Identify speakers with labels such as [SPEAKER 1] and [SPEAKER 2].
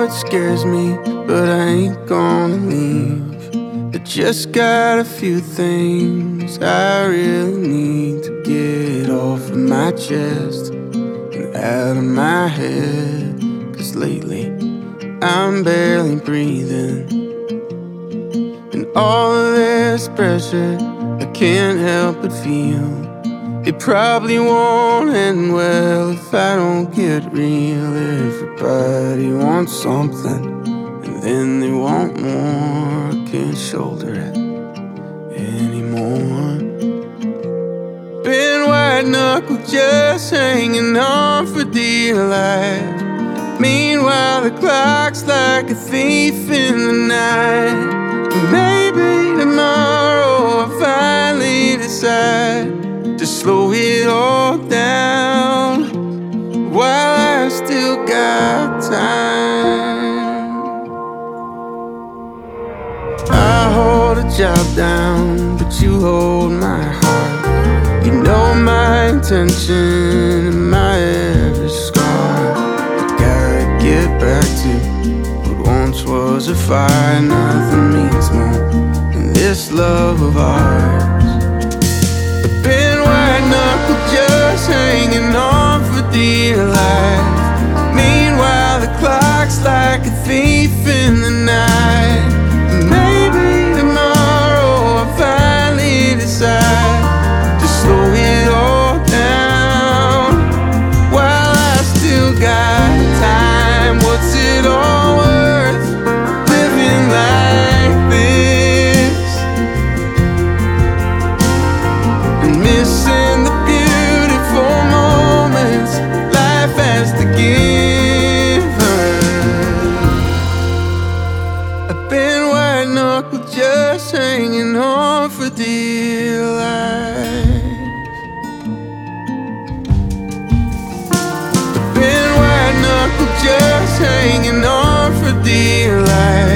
[SPEAKER 1] it scares me, but I ain't gonna leave. I just got a few things I really need to get off of my chest and out of my head. 'Cause lately I'm barely breathing, and all of this pressure I can't help but feel. It probably won't end well if I don't get real. Everybody wants something, and then they want more. I can't shoulder it anymore. Been white knuckle just hanging on for dear life. Meanwhile the clock's like a thief in the night. Maybe tomorrow I'll finally decide to slow it all down while I still got time. I hold a job down, but you hold my heart. You know my intention and my every scar. I gotta get back to what once was a fire. Nothing means more than this love of ours. Been white knuckle just hanging on for dear life. Meanwhile the clock's like a thief in the night. Maybe tomorrow I'll finally decide to slow it all down while I still got time. What's it all worth living like this and missing the beautiful moments life has to give us? I've been white knuckle just hanging on for dear life. I've been white knuckle just hanging on for dear life.